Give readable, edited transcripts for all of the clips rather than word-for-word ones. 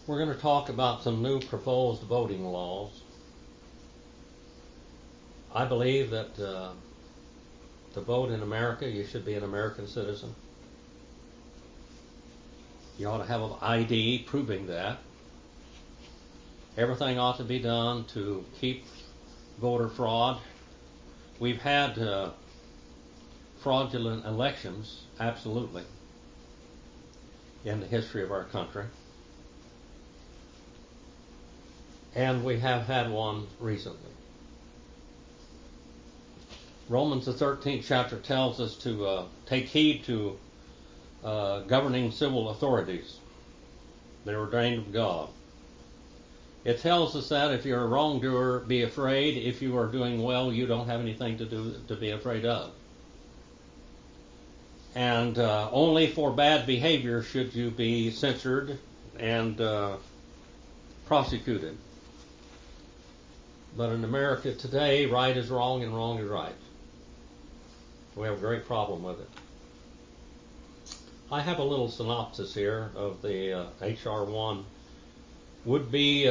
We're going to talk about some new proposed voting laws. I believe that to vote in America, you should be an American citizen. You ought to have an ID proving that. Everything ought to be done to keep voter fraud. We've had fraudulent elections, absolutely, in the history of our country. And we have had one recently. Romans, the 13th chapter, tells us to take heed to governing civil authorities. They're ordained of God. It tells us that if you're a wrongdoer, be afraid. If you are doing well, you don't have anything to be afraid of. And only for bad behavior should you be censored and prosecuted. But in America today, right is wrong and wrong is right. We have a great problem with it. I have a little synopsis here of the H.R. 1 would be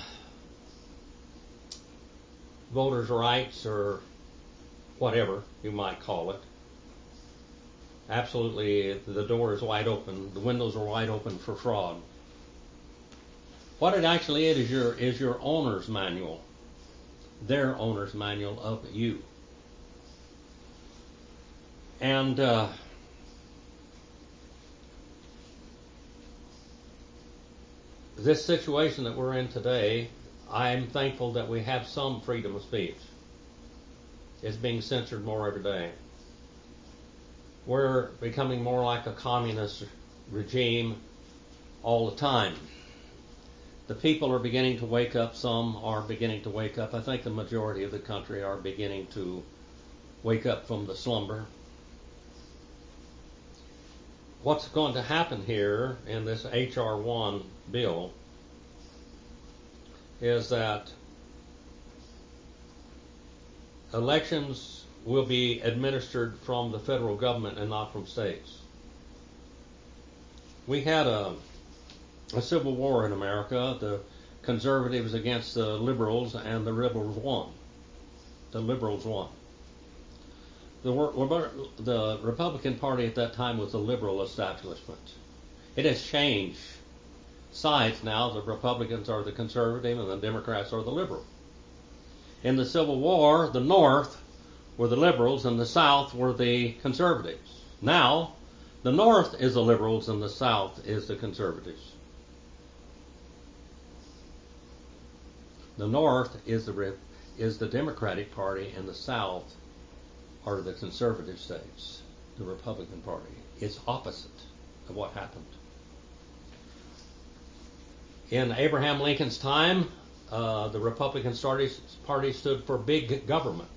voters' rights, or whatever you might call it. Absolutely, the door is wide open. The windows are wide open for fraud. What it actually is your owner's manual, their owner's manual of you. And this situation that we're in today, I'm thankful that we have some freedom of speech. It's being censored more every day. We're becoming more like a communist regime all the time. The people are beginning to wake up. Some are beginning to wake up. I think the majority of the country are beginning to wake up from the slumber. What's going to happen here in this H.R. 1 bill is that elections will be administered from the federal government and not from states. We had a civil war in America. The conservatives against the liberals, and the liberals won. The liberals won. The Republican Party at that time was the liberal establishment. It has changed sides now. The Republicans are the conservative and the Democrats are the liberal. In the Civil War, the North were the liberals and the South were the conservatives. Now, the North is the liberals and the South is the conservatives. The North is the Democratic Party and the South are the conservative states, the Republican Party. It's opposite of what happened. In Abraham Lincoln's time, the Republican Party stood for big government.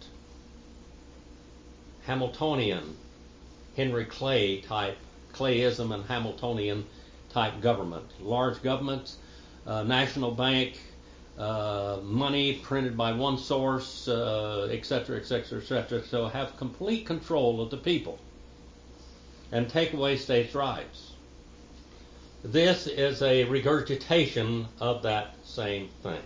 Hamiltonian, Henry Clay type, Clayism and Hamiltonian type government. Large government, national bank, money printed by one source, etc., etc., etc. So have complete control of the people and take away states' rights. This is a regurgitation of that same thing.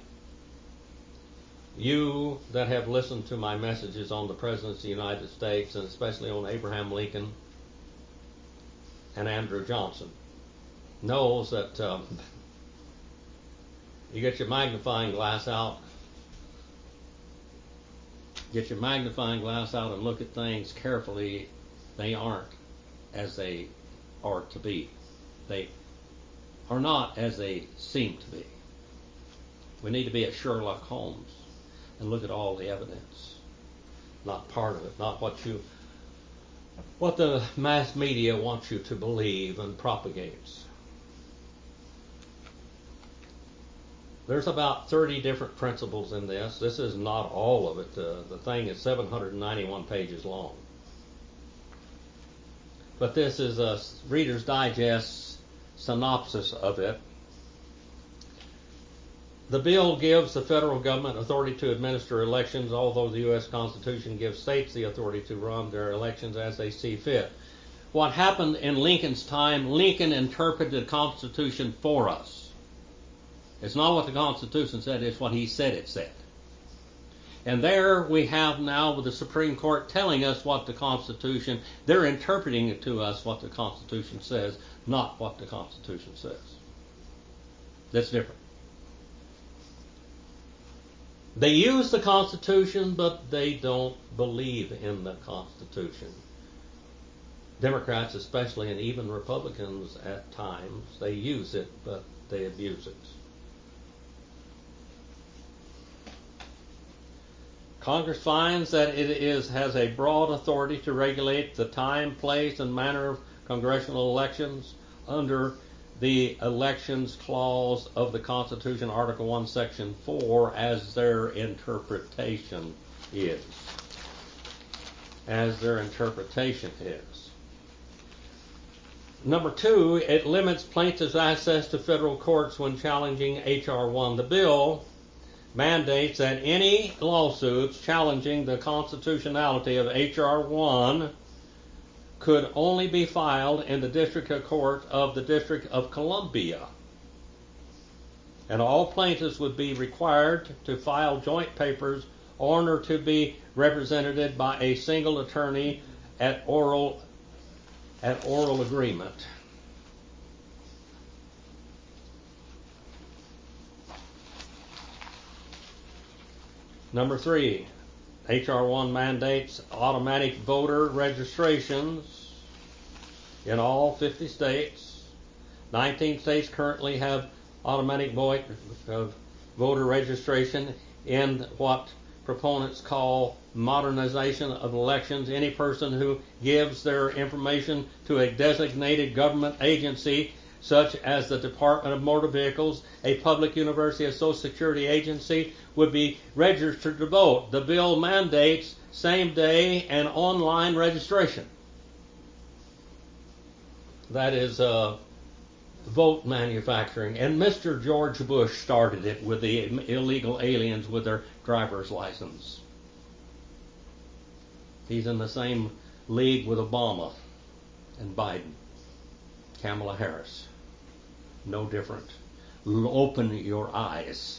You that have listened to my messages on the President of the United States, and especially on Abraham Lincoln and Andrew Johnson, knows that you get your magnifying glass out. Get your magnifying glass out and look at things carefully. They aren't as they are to be. They are not as they seem to be. We need to be a Sherlock Holmes and look at all the evidence, not part of it, not what the mass media wants you to believe and propagates. There's about 30 different principles in this. This is not all of it. The thing is 791 pages long. But this is a Reader's Digest synopsis of it. The bill gives the federal government authority to administer elections, although the U.S. Constitution gives states the authority to run their elections as they see fit. What happened in Lincoln's time, Lincoln interpreted the Constitution for us. It's not what the Constitution said, it's what he said it said. And there we have now with the Supreme Court telling us what the Constitution, they're interpreting it to us what the Constitution says, not what the Constitution says. That's different. They use the Constitution, but they don't believe in the Constitution. Democrats especially, and even Republicans at times, they use it, but they abuse it. Congress finds that it has a broad authority to regulate the time, place, and manner of congressional elections under the Elections Clause of the Constitution, Article 1, Section 4, as their interpretation is. As their interpretation is. Number 2, it limits plaintiffs' access to federal courts when challenging H.R. 1. The bill mandates that any lawsuits challenging the constitutionality of H.R. 1 could only be filed in the District Court of the District of Columbia. And all plaintiffs would be required to file joint papers or to be represented by a single attorney at oral agreement. Number 3, H.R. 1 mandates automatic voter registrations in all 50 states. 19 states currently have automatic voter registration in what proponents call modernization of elections. Any person who gives their information to a designated government agency, such as the Department of Motor Vehicles, a public university, a Social Security agency, would be registered to vote. The bill mandates same-day and online registration. That is vote manufacturing. And Mr. George Bush started it with the illegal aliens with their driver's license. He's in the same league with Obama and Biden. Kamala Harris. No different. Open your eyes.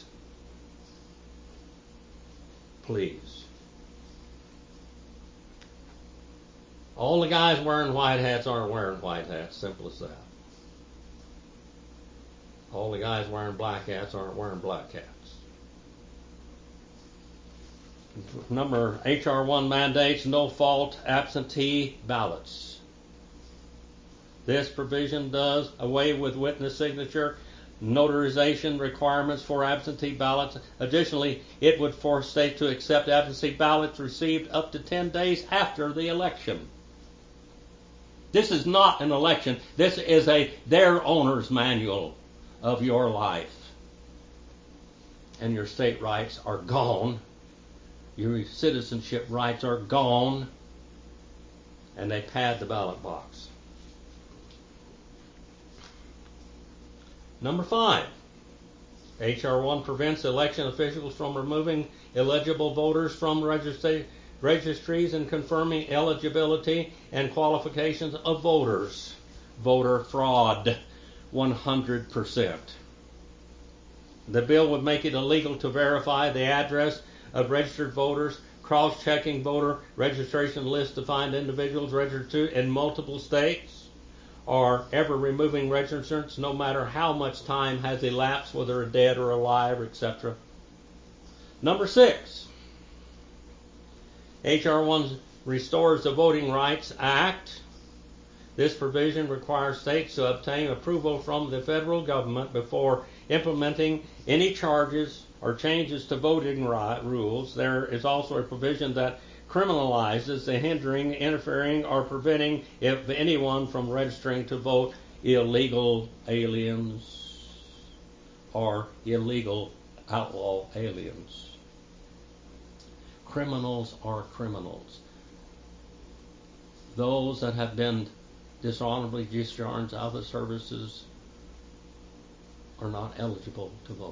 Please. All the guys wearing white hats aren't wearing white hats. Simple as that. All the guys wearing black hats aren't wearing black hats. Number H.R. 1 mandates no-fault absentee ballots. This provision does away with witness signature notarization requirements for absentee ballots. Additionally, it would force states to accept absentee ballots received up to 10 days after the election. This is not an election. This is their owner's manual of your life. And your state rights are gone. Your citizenship rights are gone. And they pad the ballot box. Number 5. H.R. 1 prevents election officials from removing eligible voters from registries and confirming eligibility and qualifications of voters. Voter fraud, 100%. The bill would make it illegal to verify the address of registered voters, cross-checking voter registration lists to find individuals registered in multiple states, or ever removing registrants no matter how much time has elapsed, whether they're dead or alive, etc. Number 6. H.R. 1 restores the Voting Rights Act. This provision requires states to obtain approval from the federal government before implementing any charges or changes to voting rules. There is also a provision that criminalizes the hindering, interfering, or preventing anyone from registering to vote illegal aliens or illegal outlaw aliens. Criminals are criminals. Those that have been dishonorably discharged out of the services are not eligible to vote.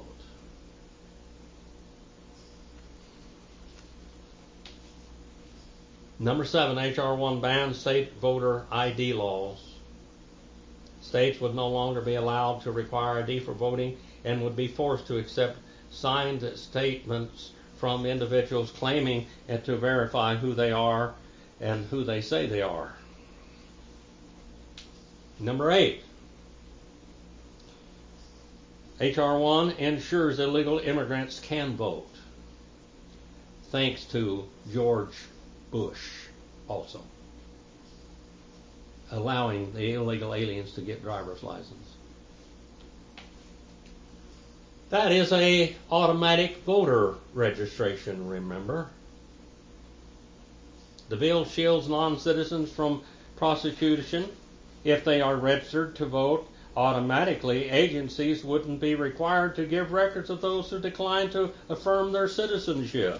Number 7, H.R. 1 bans state voter ID laws. States would no longer be allowed to require ID for voting and would be forced to accept signed statements from individuals claiming and to verify who they are and who they say they are. Number 8. H.R. 1 ensures illegal immigrants can vote, thanks to George Bush also, allowing the illegal aliens to get driver's license. That is a automatic voter registration, remember. The bill shields non-citizens from prosecution if they are registered to vote. Automatically, agencies wouldn't be required to give records of those who decline to affirm their citizenship.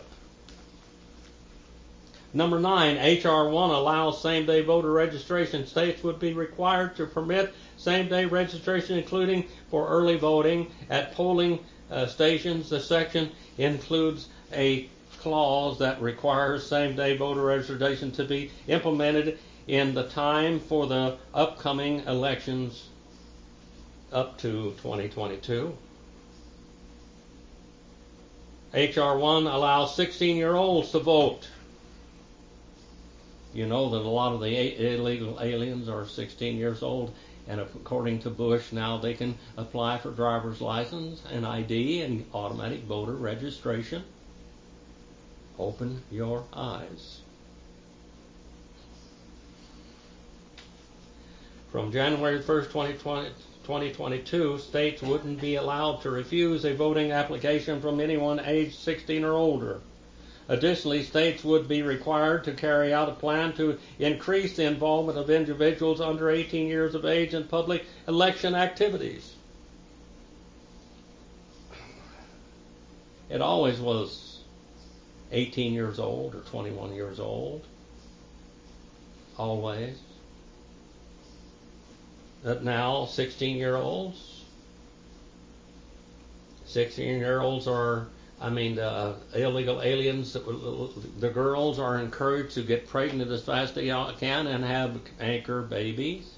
Number 9, H.R. 1 allows same-day voter registration. States would be required to permit same-day registration, including for early voting at polling stations. The section includes a clause that requires same-day voter registration to be implemented in the time for the upcoming elections up to 2022. H.R. 1 allows 16-year-olds to vote. You know that a lot of the illegal aliens are 16 years old, and according to Bush, now they can apply for driver's license and ID and automatic voter registration. Open your eyes. From January 1st, 2022, states wouldn't be allowed to refuse a voting application from anyone aged 16 or older. Additionally, states would be required to carry out a plan to increase the involvement of individuals under 18 years of age in public election activities. It always was 18 years old or 21 years old. Always. But now 16-year-olds. 16-year-olds are, the illegal aliens, the girls are encouraged to get pregnant as fast as they can and have anchor babies.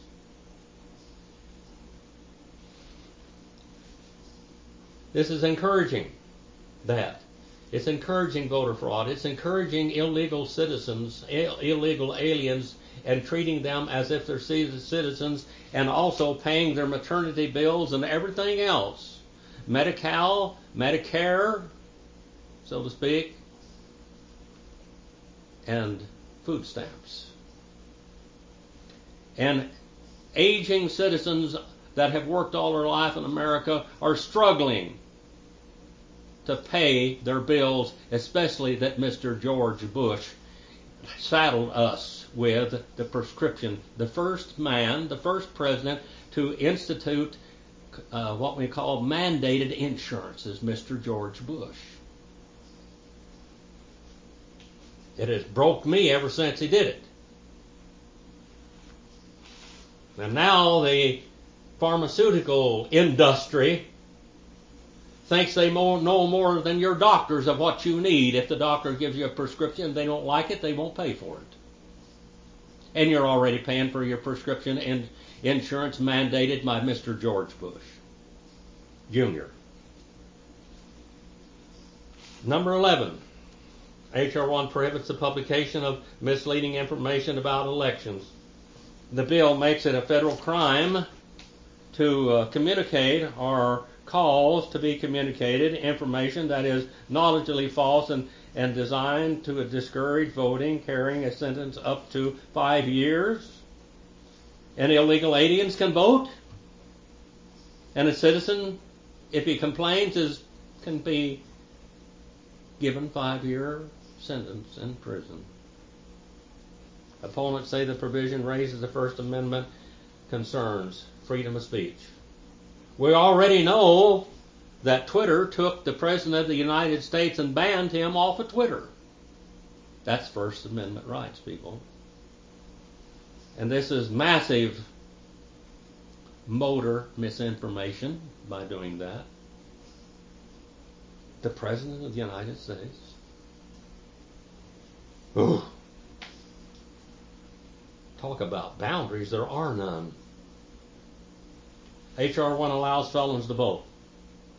This is encouraging that. It's encouraging voter fraud. It's encouraging illegal citizens, illegal aliens, and treating them as if they're citizens, and also paying their maternity bills and everything else. Medi-Cal, Medicare, so to speak, and food stamps. And aging citizens that have worked all their life in America are struggling to pay their bills, especially that Mr. George Bush saddled us with the prescription. The first man, the first president to institute what we call mandated insurance is Mr. George Bush. It has broke me ever since he did it. And now the pharmaceutical industry thinks they know more than your doctors of what you need. If the doctor gives you a prescription and they don't like it, they won't pay for it. And you're already paying for your prescription and insurance mandated by Mr. George Bush Jr. Number 11. H.R. 1 prohibits the publication of misleading information about elections. The bill makes it a federal crime to communicate or cause to be communicated information that is knowledgeably false and designed to discourage voting, carrying a sentence up to 5 years. And illegal aliens can vote. And a citizen, if he complains, can be given 5-year sentence in prison. Opponents say the provision raises the First Amendment concerns, freedom of speech. We already know that Twitter took the President of the United States and banned him off of Twitter. That's First Amendment rights, people. And this is massive motor misinformation by doing that. The President of the United States. Ooh. Talk about boundaries, there are none. H.R. 1 allows felons to vote.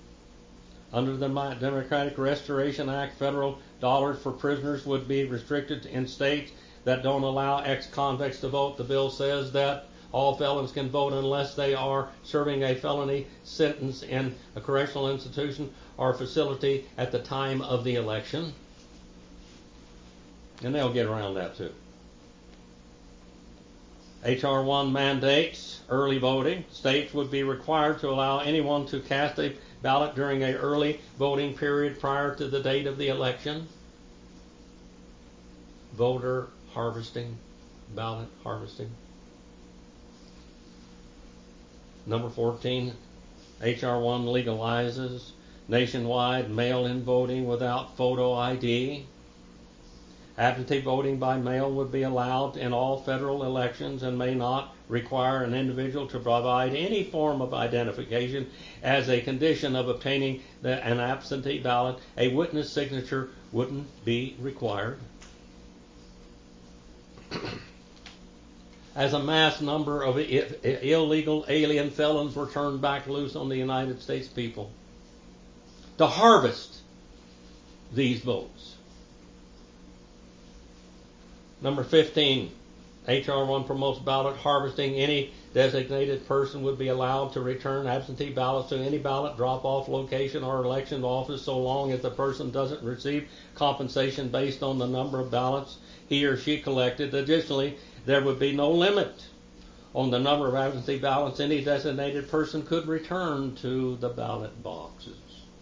Under the Democratic Restoration Act, federal dollars for prisoners would be restricted in states that don't allow ex-convicts to vote. The bill says that all felons can vote unless they are serving a felony sentence in a correctional institution or facility at the time of the election. And they'll get around that too. H.R. 1 mandates early voting. States would be required to allow anyone to cast a ballot during an early voting period prior to the date of the election. Voter harvesting, ballot harvesting. Number 14, H.R. 1 legalizes nationwide mail-in voting without photo ID. Absentee voting by mail would be allowed in all federal elections and may not require an individual to provide any form of identification as a condition of obtaining an absentee ballot. A witness signature wouldn't be required. As a mass number of illegal alien felons were turned back loose on the United States people to harvest these votes. Number 15, H.R. 1 promotes ballot harvesting. Any designated person would be allowed to return absentee ballots to any ballot drop-off location or election office so long as the person doesn't receive compensation based on the number of ballots he or she collected. Additionally, there would be no limit on the number of absentee ballots any designated person could return to the ballot boxes.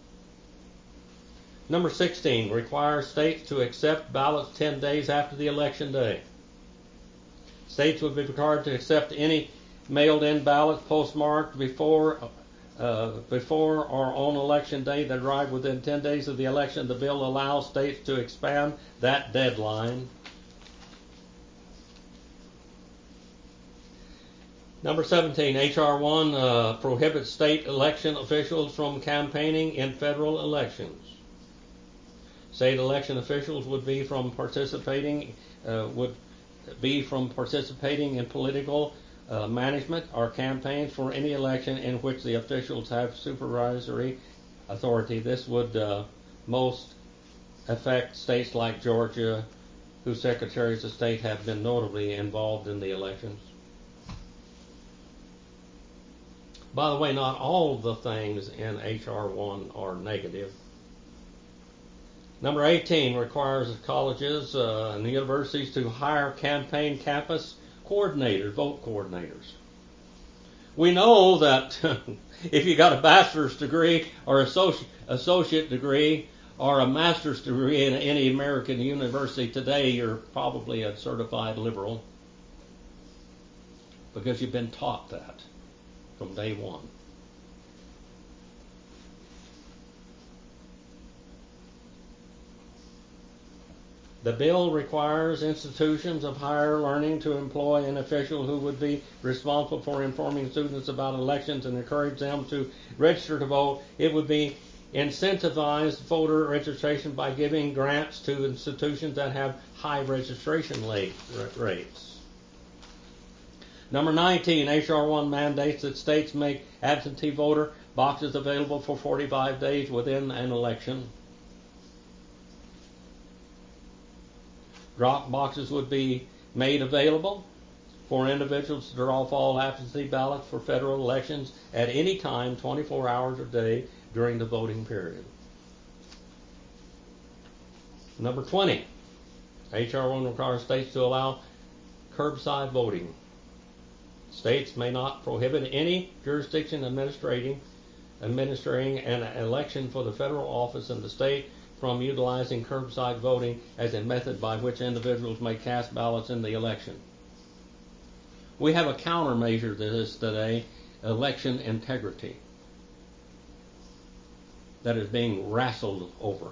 Number 16, requires states to accept ballots 10 days after the election day. States would be required to accept any mailed-in ballots postmarked before or on election day that arrive within 10 days of the election. The bill allows states to expand that deadline. Number 17, H.R. 1 prohibits state election officials from campaigning in federal elections. State election officials would be from participating in political management or campaigns for any election in which the officials have supervisory authority. This would most affect states like Georgia, whose secretaries of state have been notably involved in the elections. By the way, not all of the things in H.R. 1 are negative. Number 18 requires colleges and universities to hire campaign campus coordinators, vote coordinators. We know that if you got a bachelor's degree or associate degree or a master's degree in any American university today, you're probably a certified liberal because you've been taught that from day one. The bill requires institutions of higher learning to employ an official who would be responsible for informing students about elections and encourage them to register to vote. It would be incentivize voter registration by giving grants to institutions that have high registration rates. Number 19, H.R. 1 mandates that states make absentee voter boxes available for 45 days within an election. Drop boxes would be made available for individuals to draw fall absentee ballots for federal elections at any time, 24 hours a day during the voting period. Number 20, H.R. 1 requires states to allow curbside voting. States may not prohibit any jurisdiction administering an election for the federal office in the state from utilizing curbside voting as a method by which individuals may cast ballots in the election. We have a countermeasure to this today, election integrity, that is being wrestled over.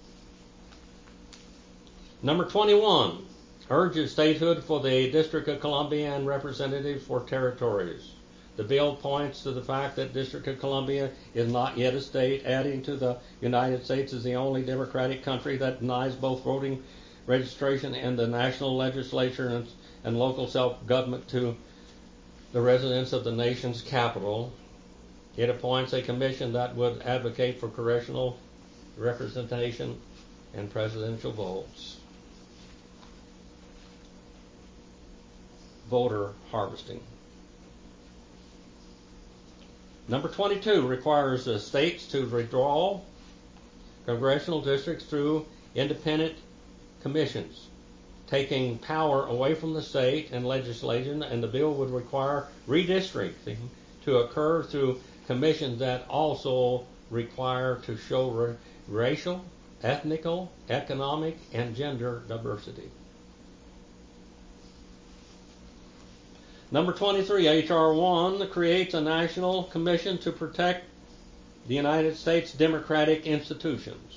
Number 21, urges statehood for the District of Columbia and representatives for territories. The bill points to the fact that District of Columbia is not yet a state, adding to the United States is the only democratic country that denies both voting registration and the national legislature and local self-government to the residents of the nation's capital. It appoints a commission that would advocate for congressional representation and presidential votes. Voter harvesting. Number 22 requires states to withdraw congressional districts through independent commissions, taking power away from the state and legislation, and the bill would require redistricting to occur through commissions that also require to show racial, ethnical, economic, and gender diversity. Number 23, H.R. 1 creates a national commission to protect the United States democratic institutions.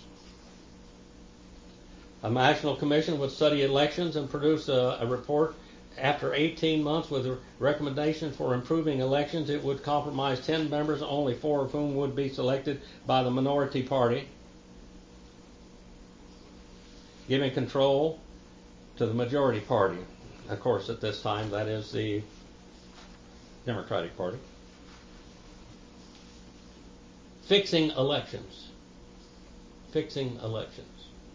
A national commission would study elections and produce a report after 18 months with a recommendation for improving elections. It would comprise 10 members, only 4 of whom would be selected by the minority party, giving control to the majority party. Of course, at this time, that is the Democratic Party. Fixing elections. Fixing elections.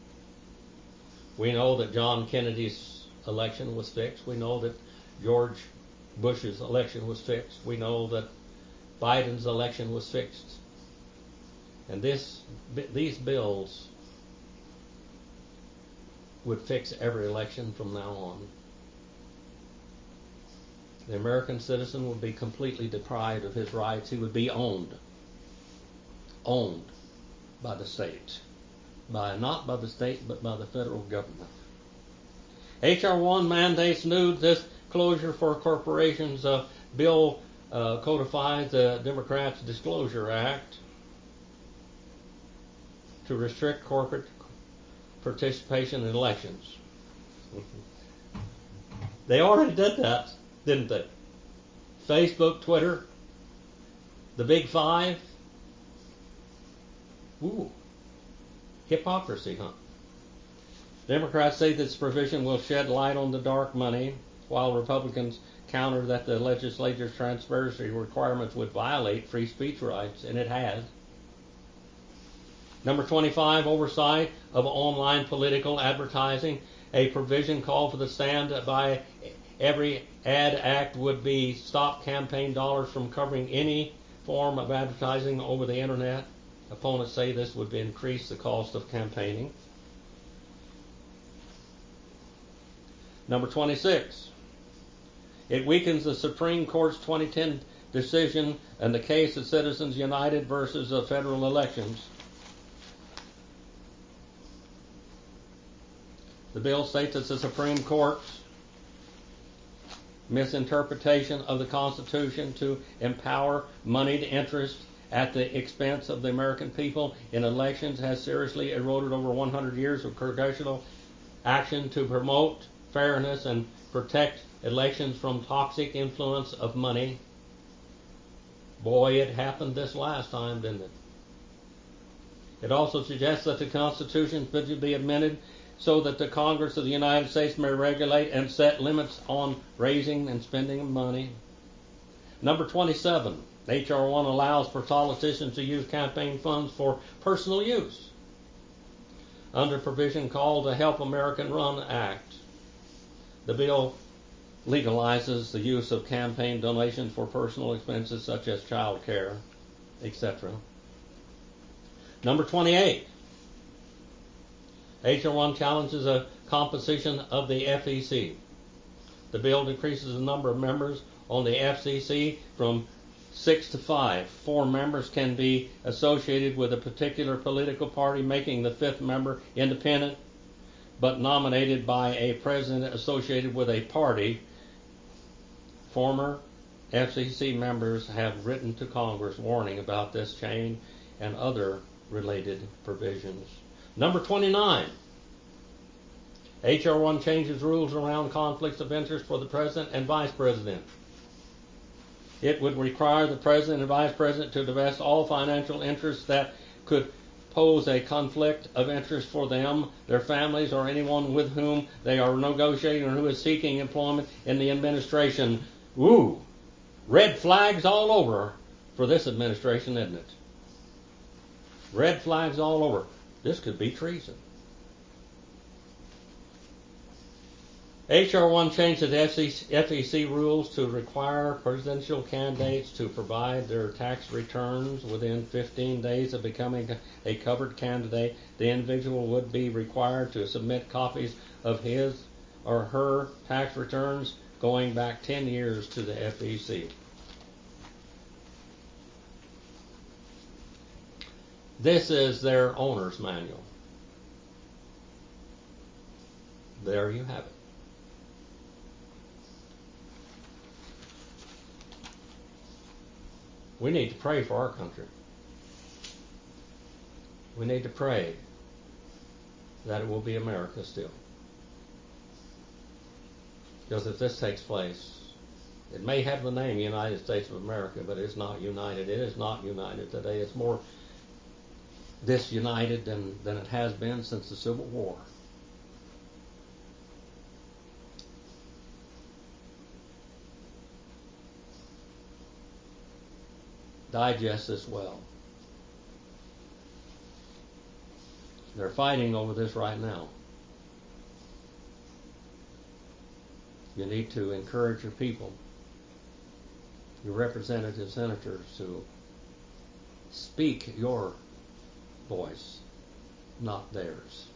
We know that John Kennedy's election was fixed. We know that George Bush's election was fixed. We know that Biden's election was fixed. And these bills would fix every election from now on. The American citizen would be completely deprived of his rights. He would be owned by the state. Not by the state, but by the federal government. H.R. 1 mandates new disclosure for corporations. Bill codifies the Democrats' Disclosure Act to restrict corporate participation in elections. They already did that, didn't they? Facebook, Twitter, the Big Five. Ooh. Hypocrisy, huh? Democrats say this provision will shed light on the dark money, while Republicans counter that the legislature's transparency requirements would violate free speech rights, and it has. Number 25, oversight of online political advertising. A provision called for the stand by every ad act would be stop campaign dollars from covering any form of advertising over the internet. Opponents say this would increase the cost of campaigning. Number 26. It weakens the Supreme Court's 2010 decision in the case of Citizens United versus federal elections. The bill states that the Supreme Court's misinterpretation of the Constitution to empower moneyed interests at the expense of the American people in elections has seriously eroded over 100 years of congressional action to promote fairness and protect elections from toxic influence of money. Boy, it happened this last time, didn't it? It also suggests that the Constitution should be amended so that the Congress of the United States may regulate and set limits on raising and spending of money. Number 27. H.R. 1 allows for politicians to use campaign funds for personal use under provision called the Help American Run Act. The bill legalizes the use of campaign donations for personal expenses such as child care, etc. Number 28. H.R. 1 challenges a composition of the FEC. The bill decreases the number of members on the FCC from 6 to 5. 4 members can be associated with a particular political party, making the 5th member independent, but nominated by a president associated with a party. Former FCC members have written to Congress warning about this change and other related provisions. Number 29. H.R. 1 changes rules around conflicts of interest for the president and vice president. It would require the president and vice president to divest all financial interests that could pose a conflict of interest for them, their families, or anyone with whom they are negotiating or who is seeking employment in the administration. Ooh, red flags all over for this administration, isn't it? Red flags all over. This could be treason. H.R. 1 changed the FEC rules to require presidential candidates to provide their tax returns within 15 days of becoming a covered candidate. The individual would be required to submit copies of his or her tax returns going back 10 years to the FEC. This is their owner's manual. There you have it. We need to pray for our country. We need to pray that it will be America still. Because if this takes place, it may have the name United States of America, but it's not united. It is not united today. It's more disunited than it has been since the Civil War. Digest this well. They're fighting over this right now. You need to encourage your people, your representatives, senators, to speak your voice, not theirs.